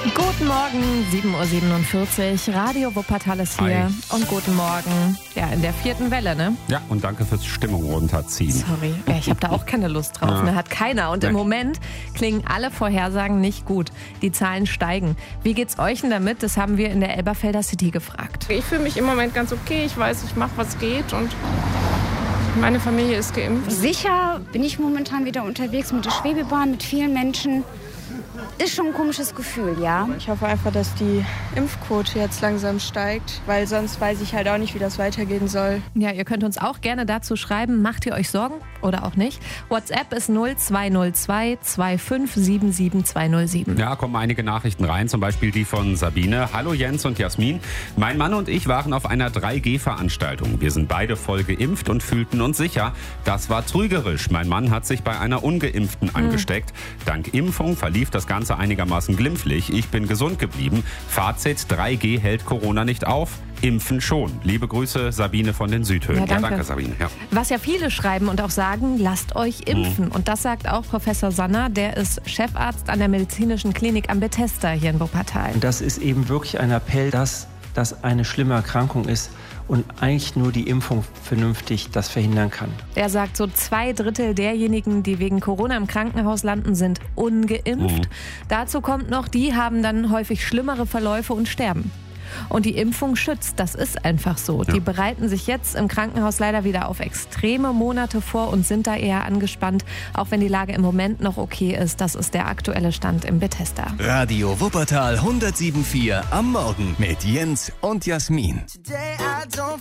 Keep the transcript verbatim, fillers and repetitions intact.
Guten Morgen, sieben Uhr siebenundvierzig, Radio Wuppertal ist hier. Hi. Und guten Morgen, ja, in der vierten Welle, ne? Ja, und danke fürs Stimmung runterziehen. Sorry, ja, ich habe da auch keine Lust drauf, Ja. ne? Hat keiner. Und Nee. im Moment klingen alle Vorhersagen nicht gut. Die Zahlen steigen. Wie geht's euch denn damit? Das haben wir in der Elberfelder City gefragt. Ich fühle mich im Moment ganz okay. Ich weiß, ich mache, was geht und meine Familie ist geimpft. Sicher bin ich momentan wieder unterwegs mit der Schwebebahn, mit vielen Menschen. Ist schon ein komisches Gefühl, ja. Ich hoffe einfach, dass die Impfquote jetzt langsam steigt, weil sonst weiß ich halt auch nicht, wie das weitergehen soll. Ja, ihr könnt uns auch gerne dazu schreiben, macht ihr euch Sorgen oder auch nicht? WhatsApp ist null zwei null zwei zwei fünf sieben sieben zwei null sieben. Ja, kommen einige Nachrichten rein, zum Beispiel die von Sabine. Hallo Jens und Jasmin. Mein Mann und ich waren auf einer drei G Veranstaltung. Wir sind beide voll geimpft und fühlten uns sicher. Das war trügerisch. Mein Mann hat sich bei einer Ungeimpften angesteckt. Dank Impfung verlief das Ganze einigermaßen glimpflich. Ich bin gesund geblieben. Fazit, drei G hält Corona nicht auf. Impfen schon. Liebe Grüße, Sabine von den Südhöhen. Ja, danke. danke Sabine. Ja. Was ja viele schreiben und auch sagen, lasst euch impfen. Und das sagt auch Professor Sanner, der ist Chefarzt an der medizinischen Klinik am Bethesda hier in Wuppertal. Und das ist eben wirklich ein Appell, dass das eine schlimme Erkrankung ist und eigentlich nur die Impfung vernünftig das verhindern kann. Er sagt, so zwei Drittel derjenigen, die wegen Corona im Krankenhaus landen, sind ungeimpft. Mhm. Dazu kommt noch, die haben dann häufig schlimmere Verläufe und sterben. Und die Impfung schützt, das ist einfach so. Ja. Die bereiten sich jetzt im Krankenhaus leider wieder auf extreme Monate vor und sind da eher angespannt, auch wenn die Lage im Moment noch okay ist. Das ist der aktuelle Stand im Bethesda. Radio Wuppertal hundertsieben Komma vier am Morgen mit Jens und Jasmin.